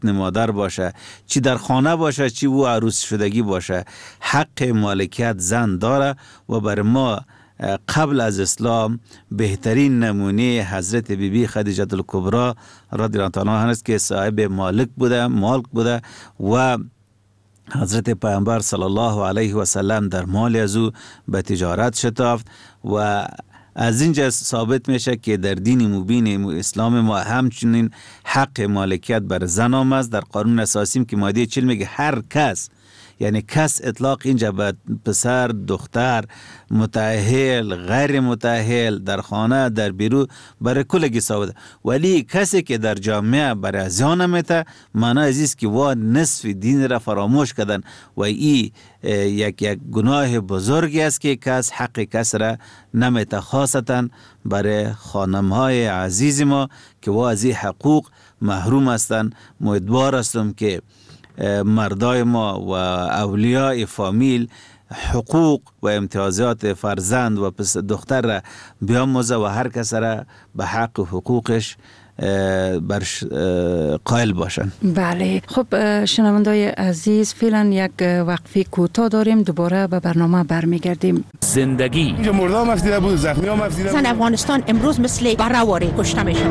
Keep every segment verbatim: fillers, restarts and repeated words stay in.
بطن مادر باشه، چی در خانه باشه، چی او عروس شدگی باشه، حق مالکیت زن داره. و بر ما قبل از اسلام بهترین نمونه حضرت بی بی خدیجه الکبری رضی الله عنها هست که صاحب مالک بوده، مالک بوده و حضرت پیامبر صلی الله علیه و سلم در مال از او به تجارت شتافت. و از اینجا ثابت میشه که در دین مبین اسلام ما همچنین حق مالکیت بر زن آمد. در قانون اساسی که ماده چهل میگه هر کس، یعنی کس اطلاق اینجا به پسر، دختر، متأهل، غیر متأهل، در خانه، در بیرون، برای کلگی ثابت. ولی کسی که در جامعه برای زیان میته، معنی عزیز که وا نصف دین را فراموش کردن و ای یک یک گناه بزرگی است که کس حق کس را نمیته، خاصتا برای خانمهای عزیز ما که وا از این حقوق محروم هستند. امیدوار هستم که مردای ما و اولیاء فامیل حقوق و امتیازات فرزند و پس دختر را بیاموزه و هر کس را به حق و حقوقش برش قائل باشن. بله، خب شنوندای عزیز، فعلا یک وقفه کوتاه داریم، دوباره به برنامه برمیگردیم. زندگی اینجا مرده هم افتیده بود، زخمی هم افتیده بود. زن افغانستان امروز مثل برهواری کشته میشه.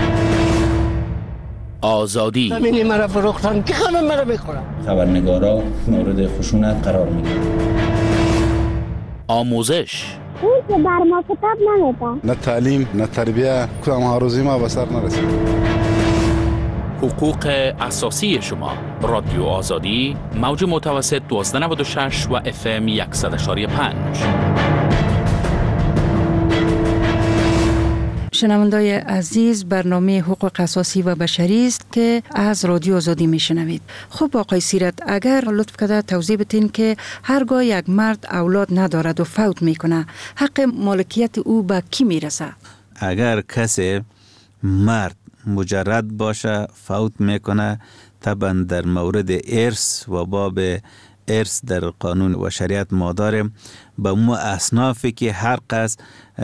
آزادی زمینی مرا فروختن که همه مرا میخورن. خبرنگارا مورد خشونت قرار میگیرن. آموزش اون که بر ما کتاب نمیده، نه تعلیم نه تربیه، کدام هاروزی ما به سر نرسید. حقوق اساسی شما. رادیو آزادی، موج متوسط دوازده نود و شش و اف ام صد و یک و پنج. شنوندای عزیز، برنامه حقوق اساسی و بشری است که از رادیو آزادی میشنوید. خب آقای سیرت، اگر لطف کرده توضیح بدین که هرگاه یک مرد اولاد ندارد و فوت میکنه، حق مالکیت او به کی میرسه؟ اگر کسی مرد مجرد باشه فوت میکنه، طبعا در مورد ارث و باب ارث در قانون و شریعت ما داریم، به مو اصنافی که هر قصد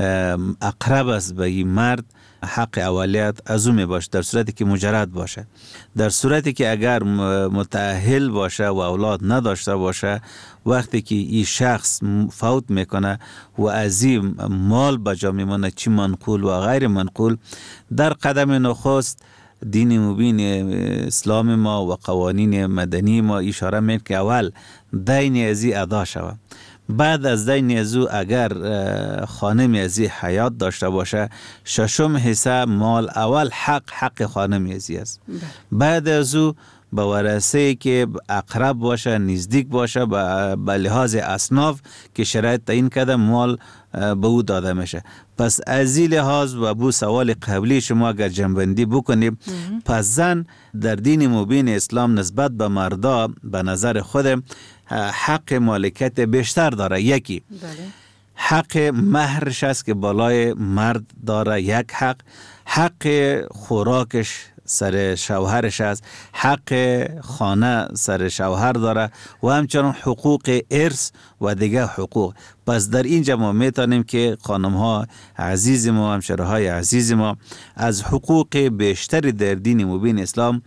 اقرب است به این مرد حق اولیت از او می باشه، در صورتی که مجرد باشه. در صورتی که اگر متأهل باشه و اولاد نداشته باشه، وقتی که این شخص فوت میکنه و از این مال بجا میمونه، چی منقول و غیر منقول، در قدم نخست دین مبین اسلام ما و قوانین مدنی ما اشاره میکنه که اول دین ازی ادا شود. بعد از دین ازو اگر خانم ازی حیات داشته باشه، ششم حصه مال اول حق حق خانم ازی است. بعد ازو به ورثه که اقرب باشه، نزدیک باشه، به لحاظ اصناف که شرایط تعیین کرده مال به او داده میشه. پس از این لحاظ و بو سوال قبلی شما اگر جنبندی بکنیم، پس زن در دین مبین اسلام نسبت به مردا به نظر خود حق مالکیت بیشتر داره. یکی حق مهرش است که بالای مرد داره، یک حق حق خوراکش سر شوهرش است، حق خانه سر شوهر داره و همچنان حقوق ارث و دیگه حقوق. پس در اینجا ما میتونیم که خانم ها عزیز ما، همشهره های عزیز ما از حقوق بیشتری در دین مبین اسلام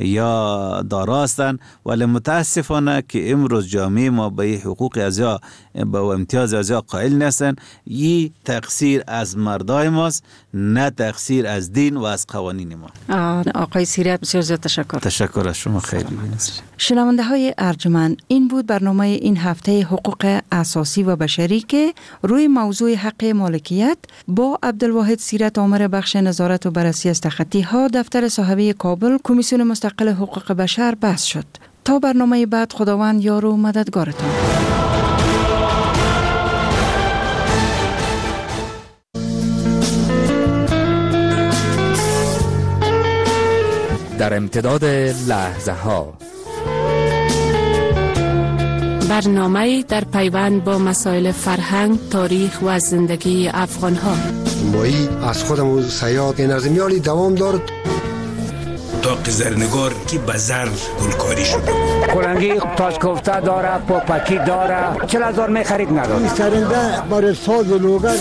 یا دارا هستند، ولی متاسفانه که امروز جامعه ما به حقوق ازیا به امتیاز ازیا قائل نیستند. این تقصیر از مردای ماست، نه تقصیر از دین و از قوانین ما. آقای سیرت بسیار زیاد تشکر. تشکر از شما، خیلی. شنونده های ارجمند، این بود برنامه این هفته حقوق اساسی و بشری که روی موضوع حق مالکیت با عبدالواحد سیرت آمر بخش نظارت و بررسی از تخطی ها دفتر صاحبه کابل کمیسیون مستقل حقوق بشر بحث شد. تا برنامه بعد، خداوند یار و مددگارتان. در امتداد لحظه ها، برنامه در پیوند با مسائل فرهنگ، تاریخ و زندگی افغان ها. مایی از خودم و سیاد نظمیالی دوام دارد. داق زرنگار که بزر گلکاری شده بود. کلنگی تاج کوفته داره، پاپکی داره، چل هزار می خرید نداره. سرنده بر ساز و لوگر.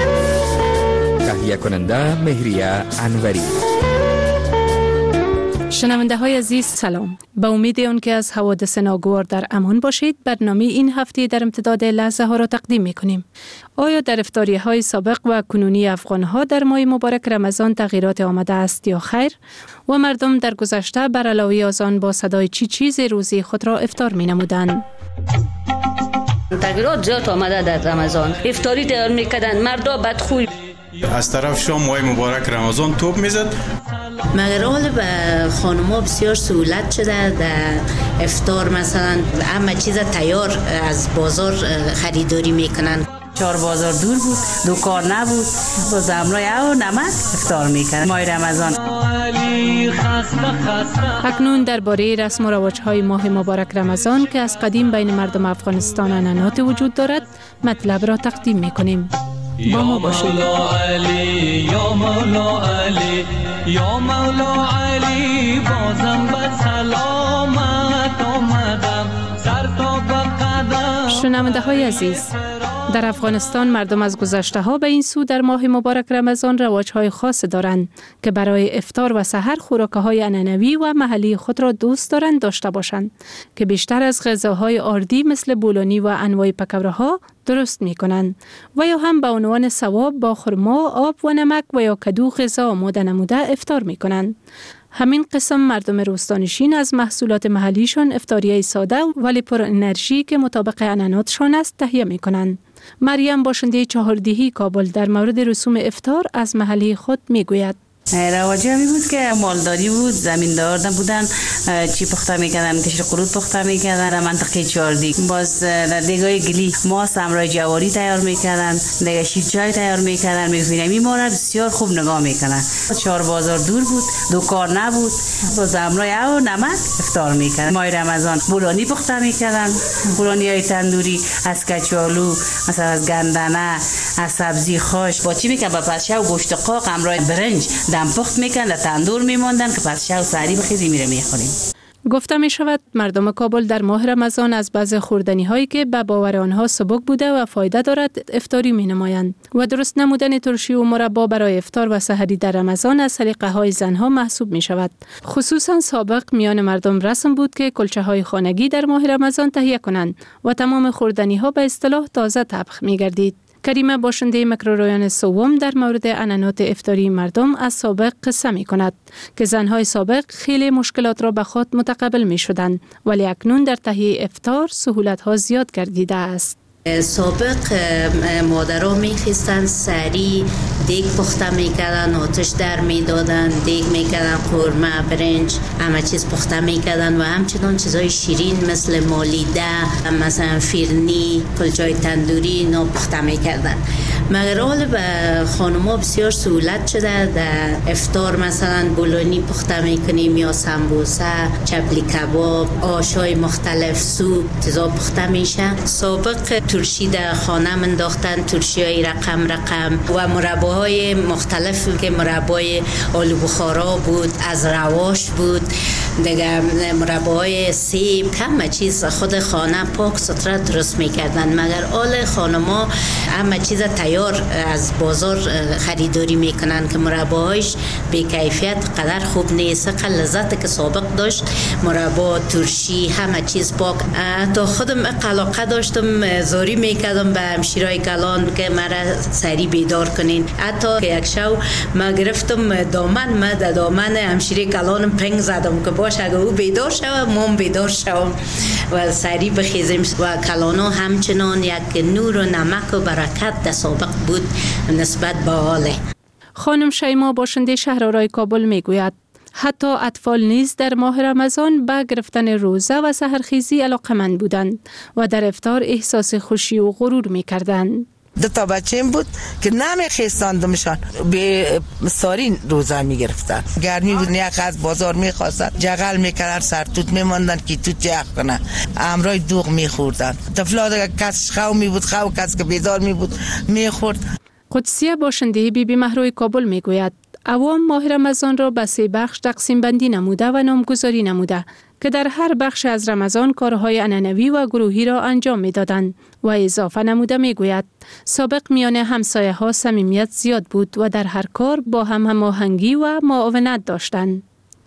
تهیه کننده مهریه انوری. شنونده های عزیز سلام. با امید اون که از حوادث ناگوار در امان باشید، برنامه این هفته در امتداد لحظه ها را تقدیم می کنیم. آیا در افطاری های سابق و کنونی افغان ها در ماه مبارک رمضان تغییرات آمده است یا خیر؟ و مردم در گذشته بر علاوه از آن با صدای چی چیز روزی خود را افطار می نمودند؟ تغییرات زیاد آمده در رمضان. افطاری تیار میکردن، مردا بدخوی. از طرف شام ماه مبارک رمضان توپ میزد. مگر حال به خانوما بسیار سهولت شده در افطار، مثلا همه چیز تیار از بازار خریداری میکنن. چهار بازار دور بود، دکان نبود، با زمرای او نمک افطار میکنن ماه رمضان. اکنون درباره رسم و رواج‌های ماه مبارک رمضان که از قدیم بین مردم افغانستان عنعنات وجود دارد مطلب را تقدیم میکنیم. با ما باشید. یا مولا علی یا مولا علی بازم به سلامت آمدم سر تا به قدم. شنونده های عزیز، در افغانستان مردم از گذشته ها به این سو در ماه مبارک رمضان رواج های خاص دارند که برای افطار و سحر خوراک های عنعنوی و محلی خود را دوست دارند داشته باشند که بیشتر از غذاهای آردی مثل بولونی و انواع پکوره ها درست می کنند و یا هم به عنوان ثواب با خرما، آب و نمک و یا کدو غذا آماده نموده افطار می کنند. همین قسم مردم روستانشین از محصولات محلیشان افطاریه ساده ولی پر انرژی که مطابق عنعناتشان است تهیه می کنند. مریم باشنده چهاردهی کابل در مورد رسوم افطار از محلی خود می گوید. رواجی همی بود که مالداری بود، زمیندار بودن، چی پخته میکردن، کشر قرود پخته میکردن در منطقه چهاردی. باز در دیگای گلی ما سمرای جواری تیار میکردن، دیگه شیر چای تیار میکردن. میبینیم ما را بسیار خوب نگاه میکنن. چهار بازار دور بود، دکان نبود، با زمرای او نمک افطار میکردن. ماه رمضان بولانی پخته میکردن، بولانی های تندوری از کچالو، مثلا از گندنه، از سبزی خوش. با چی میکردن؟ با پشه و گوشت قاق همراه برنج دم پخت میکن در تندور میموندن که پس شب سحری بخیزی میره میخوریم. گفته می شود مردم کابل در ماه رمضان از بعض خوردنی هایی که به باور آنها سبک بوده و فایده دارد افطاری می نمایند و درست نمودن ترشی و مربا برای افطار و سحری در رمضان از سلیقه های زنها محسوب می شود. خصوصا سابق میان مردم رسم بود که کلچه های خانگی در ماه رمضان تهیه کنند و تمام خوردنی ها به اصطلاح تازه طبخ می گردید. کریمه باشنده میکرورایون سوم در مورد عنعنات افطاری مردم از سابق قصه می کند که زنهای سابق خیلی مشکلات را به خود متقبل می شدند ولی اکنون در تهیه افطار سهولت ها زیاد گردیده است. سابق مادرها میخیستن سری دیگ پخته میکردن، آتش در میدادن، دیگ میکردن، قورمه، برنج، همه چیز پخته میکردن و همچنان چیزای شیرین مثل مالیده، مثلا فیرنی، کلچای تندوری اینا پخته میکردن. مگر حال به خانوما بسیار سهولت شده در افطار، مثلا بولونی پخته میکنیم یا سمبوسه، چپلی کباب، آشای مختلف، سوپ، چیزا پخته میشه. سابق ترشی در خانه منداختن، ترشی های رقم رقم و مرباهای مختلف که مربای آلو بخارا بود، از رواش بود، دیگه مرباهای سیب، همه چیز خود خانه پاک ستره درست میکردن. مگر آل خانما همه چیز تیار از بازار خریداری میکنن که مرباهایش به کیفیت قدر خوب نیست. قدر لذت که سابق داشت مربا، ترشی، همه چیز پاک. تا خودم علاقه داشتم زاری میکردم به همشیرای کلان که مرا سری بیدار کنین. حتی که یک شو ما گرفتم دامن، ما در دامن همشیره کلانم پنگ زدم که باشه اگه او بیدار شوه مام بیدار شوم و سری بخیزیم. و کلانا همچنان یک نور و نمک و برکت در سابق بود نسبت به حاله. خانم شیما باشنده شهرآرای کابل میگوید حتی اطفال نیز در ماه رمضان به گرفتن روزه و سحرخیزی علاقه‌مند بودند و در افطار احساس خوشی و غرور می‌کردند. دو تا بچه‌م بود که نمیخواستندمشان به ساری روزه میگرفتن. گرمی بود، یک از بازار میخواستن جغل میکردن، سرتوت میماندن که توت یخ کنن، امرای دوغ میخوردن. طفلا دیگه کس خو می بود، خو کس که بیدار می بود میخورد. قدسیه باشنده بی بی مهروی کابل میگوید عوام ماه رمضان را به سه بخش تقسیم بندی نموده و نامگذاری نموده که در هر بخش از رمضان کارهای عنعنوی و گروهی را انجام میدادند و اضافه نموده میگوید سابق میان همسایه ها صمیمیت زیاد بود و در هر کار با هم هماهنگی و معاونت داشتند.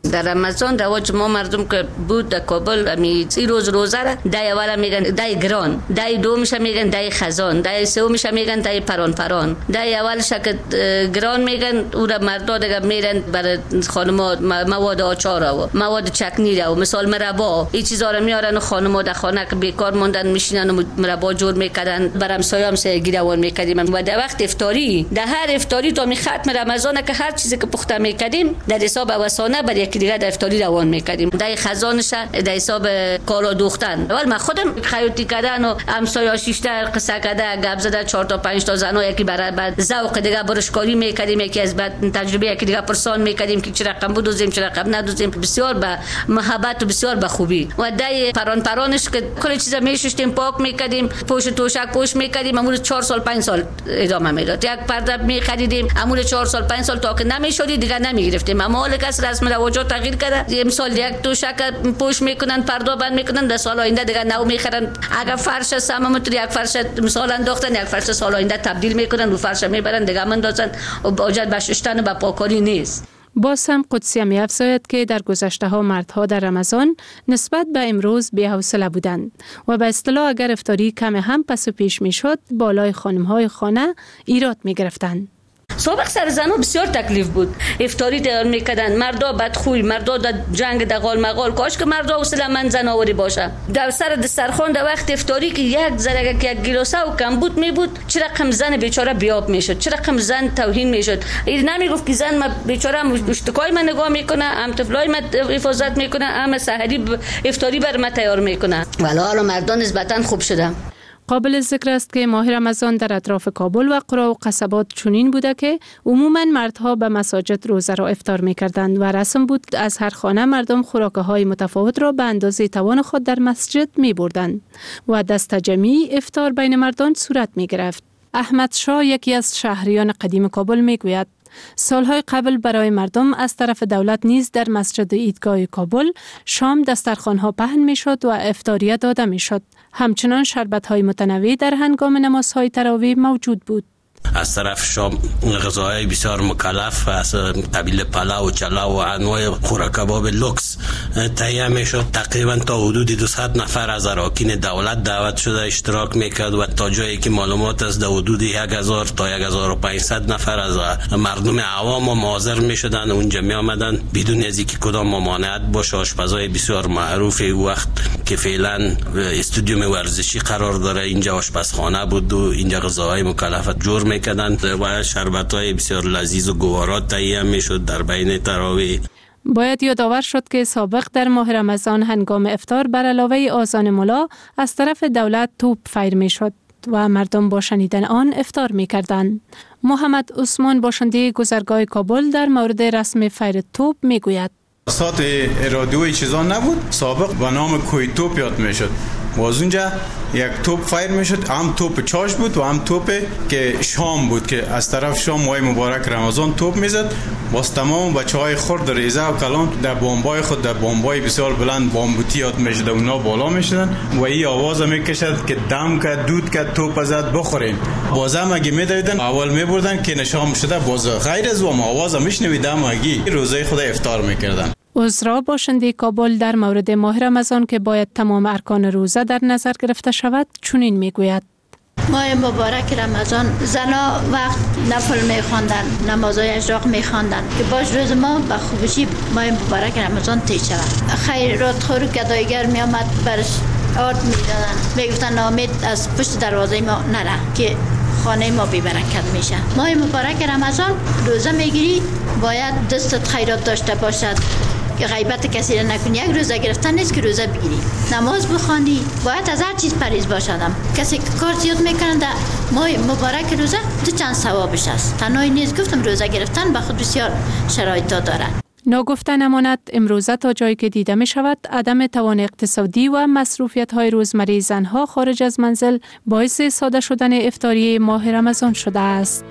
در رمضان رواج ما مردم که بود در کابل می سی روز روزه را دای اول میگن دای گران، دای دو میشه میگن دای خزان، دای سه میشه میگن دای پران پران. دای اول شک گران میگن او را مردا دیگه میرن برای خانما مواد آچار و مواد چکنی و مثال مربا این چیزا رو میارن و خانما در خانه که بیکار موندن میشینن و مربا جور میکردن برام سایام سه گیروان میکردیم و در وقت افطاری در هر افطاری تا می ختم رمضان که هر چیزی که پخته میکردیم در حساب وسانه بر یکی دیگه در افطاری روان میکردیم. در خزانش در حساب کالا دوختن اول من خودم خیاطی کردن و همسایه شیشتر قصه کرده گپ زده چهار تا پنج تا زنا یکی برای بعد ذوق دیگه برشکاری میکردیم، یکی از بعد تجربه یکی دیگه پرسان میکردیم که چه رقم بدوزیم چه رقم ندوزیم، بسیار به محبت و بسیار به خوبی. و در پران پرانش که کل چیزا میشستیم پاک میکردیم، پوش توشک پوش میکردیم، امور چهار سال پنج سال ادامه میداد. یک پرده میخریدیم امور چهار سال پنج سال تا که نمیشدی دیگه نمیگرفتیم. اما حالا که رسم رواجات تغییر کرده، امسال یک توشک پوش میکنن پرده بند میکنن، در سال آینده دیگه نو میخرن. اگر فرش سممتر یک فرش مثال انداختن یک فرش سال آینده تبدیل میکنن و فرش میبرن دیگه مندازن و باجت بششتن و پاکاری نیست. باز هم قدسی می افزاید که در گذشته ها مردها در رمضان نسبت به امروز بی‌حوصله بودند و به اصطلاح اگر افطاری کم هم پس و پیش می شد بالای خانم های خانه ایراد می گرفتند. سابق سر زنو بسیار تکلیف بود، افطاری تیار میکردن، مردا بدخوی، مردا در جنگ دغال مغال، کاش که مردا حوصله من زناوری باشه. در سر دسترخوان در وقت افطاری که یک ذره که یک گیلاسه و کم بود می بود، چه رقم زن بیچاره بیاب میشد، چه رقم زن توهین میشد. این نمیگفت که زن ما بیچاره مشتکای من نگاه میکنه، ام طفلای من حفاظت میکنه، ام سحری افطاری بر ما تیار میکنه. ولی حالا مردان نسبتا خوب شده. قابل ذکر است که ماه رمضان در اطراف کابل و قرا و قصبات چنین بوده که عموماً مردها به مساجد روزه را افطار می‌کردند و رسم بود از هر خانه مردم خوراک‌های متفاوت را به اندازه توان خود در مسجد می‌بردند و دست جمعی افطار بین مردان صورت می‌گرفت. احمد شاه یکی از شهریان قدیم کابل می‌گوید سالهای قبل برای مردم از طرف دولت نیز در مسجد ایدگاه کابل شام دسترخوان‌ها پهن می‌شد و افطاریه داده می‌شد. همچنان شربت‌های متنوع در هنگام نمازهای تراویح موجود بود. از طرف شام غذاهای بسیار مکلف از قبیل پلاو و چلاو و انواع خوراک کباب لوکس تهیه میشد. تقریبا تا حدود دویست نفر از اراکین دولت دعوت شده اشتراک میکرد و تا جایی که معلومات از در حدود هزار تا هزار و پانصد نفر از مردم عوام و حاضر میشدن اونجا می آمدن بدون از اینکه کدام ممانعت باشه. آشپزای بسیار معروف وقت که فعلا استودیوم ورزشی قرار داره اینجا آشپزخانه بود و اینجا غذاهای مکلف جور میکردن و شربت‌های بسیار لذیذ و گوارات تهیه میشد در بین تراویح. باید یادآور شد که سابق در ماه رمضان هنگام افطار بر علاوه آذان ملا از طرف دولت توپ فیر میشد و مردم با شنیدن آن افطار میکردند. محمد عثمان باشنده گذرگاه کابل در مورد رسم فیر توپ میگوید ساعت رادیوی چیزا نبود، سابق به نام کوی توپ یاد میشد. باز اونجا یک توپ فایر میشد، هم توپ چاش بود و هم توپ که شام بود که از طرف شام ماه مبارک رمضان توپ میزد. باز تمام بچهای خرد ریزه و کلان در بمبای خود در بمبای بسیار بلند بامبوتی یاد میشد، اونا بالا میشدن و این آواز میکشد که دم که دود که توپ زد بخوریم. بازم اگه میدویدن اول میبردن که نشام شده، باز غیر از اون آواز میشنویدم اگه روزه خود افطار میکردن. عذرا باشنده کابل در مورد ماه رمضان که باید تمام ارکان روزه در نظر گرفته شود چنین میگوید ماه مبارک رمضان زنا وقت نفل میخواندن، نمازهای اشراق میخواندن که باش روز ما به خوبشی ماه مبارک رمضان طی شود. خیرات خور گدایگر میامد برش آرد میدادن، میگفتن امید از پشت دروازه ما نره که خانه ما بی برکت میشه. ماه مبارک رمضان روزه میگیری باید دستت خیرات داشته باشد که غیبت کسی را نکنی. یک روزه گرفتن نیست که روزه بگیری، نماز بخوانی، باید از هر چیز پرهیز باشدم. کسی که کار زیاد میکنه در ماه مبارک روزه تو چند ثوابش است. تنهایی نیست، گفتم روزه گرفتن به خود بسیار شرایط داره. ناگفته نماند امروزه تا جایی که دیده می شود عدم توان اقتصادی و مصروفیت های روزمره زنها خارج از منزل باعث ساده شدن افطاری ماه رمضان شده است.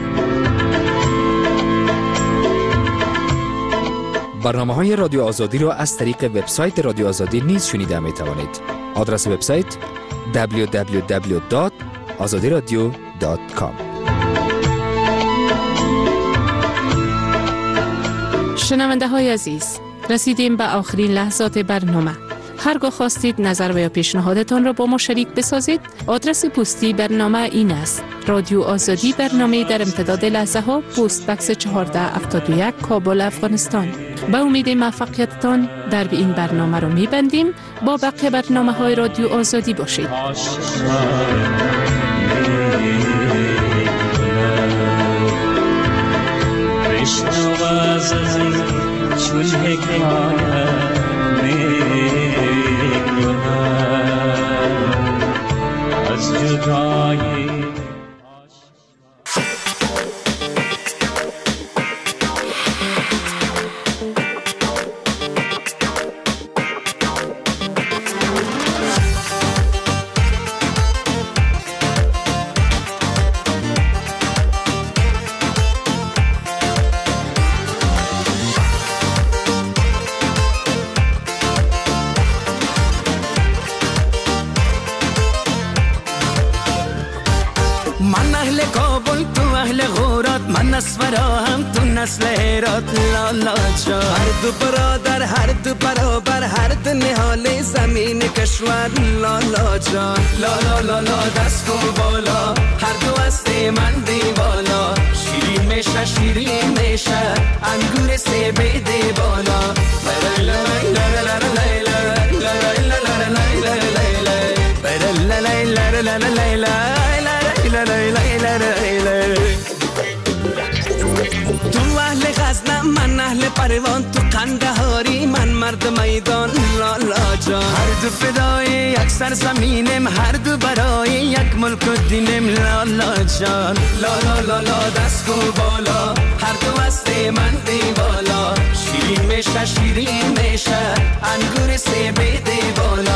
برنامه های رادیو آزادی را از طریق وبسایت رادیو آزادی نیز شنیده می توانید. آدرس وبسایت دبلیو دبلیو دبلیو دات آزادی رادیو دات کام. شنونده های عزیز، رسیدیم به آخرین لحظات برنامه. هرگاه خواستید نظر و یا پیشنهادتان را با ما شریک بسازید، آدرس پستی برنامه این است: رادیو آزادی، برنامه در امتداد لحظه ها، پست بکس چهارده هفتاد و یک، کابل، افغانستان. به امید موفقیتتان در این برنامه را می‌بندیم. با بقیه برنامه های رادیو آزادی باشید. چون حکایت میکنم از جدایی. هم تو نسل هرات لالا جا، هر دو برادر، هر دو برابر، هر دو نهال زمین کشور لالا جا. لالا لالا دست کن بالا، هر دو است من دیوالا. شیرین میشه شیرین میشه انگور سه بده بالا. تو اهل غزنم من اهل پروان، تو قندهاری من مرد میدان لالا جان. هر دو فدای یک سرزمینم، هر دو برای یک ملک و دینم لالا جان. لالا لالا دست کو بالا، هر دو است من دیوالا. شیرین میشه شیرین میشه انگور سه بده بالا.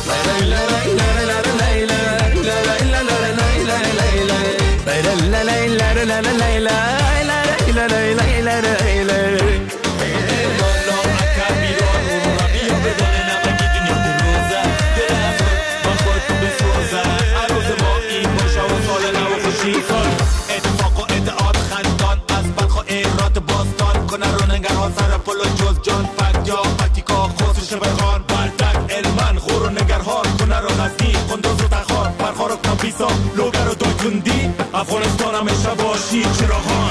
اتفاق و ادعاد خندان از بلخ و ایرات باستان کنه رو نگرها سر پل و جز جان فک یا پتیکا خوص شبهان بردک علمان خور و نگرها کنه رو غزنی خندوز و تخار پرخار و کمپیسا لوگر و دایتوندی افغانستان همیشه باشی چراغان.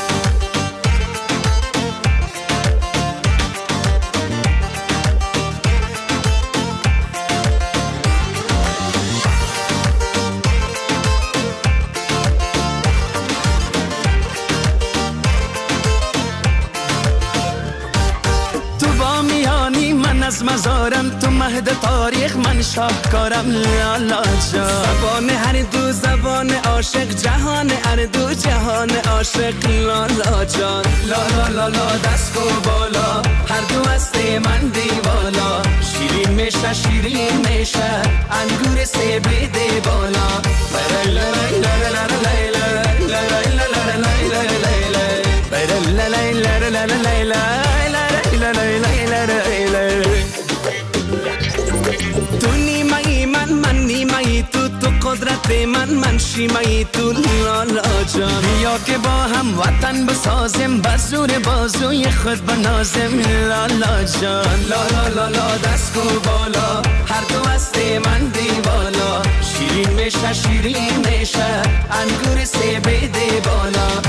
از مزارم تو مهد تاریخ من شاهکارم لالا جا. زبان هر دو زبان عاشق، جهان هر دو جهان عاشق لالا جان. لالا لالا دست کو بالا، هر دو است من دیوالا. شیرین میشه شیرین میشه انگور سه بده بالا. تو نیمه من من نیمه تو، تو قدرت من من شیمه تو لالا جان. بیا که با هم وطن بسازیم، بزور بازوی خود بنازیم لالا جان. لالا لالا دست کو بالا، هر دو است من دیوالا. شیرین میشه شیرین میشه انگور سه بده بالا.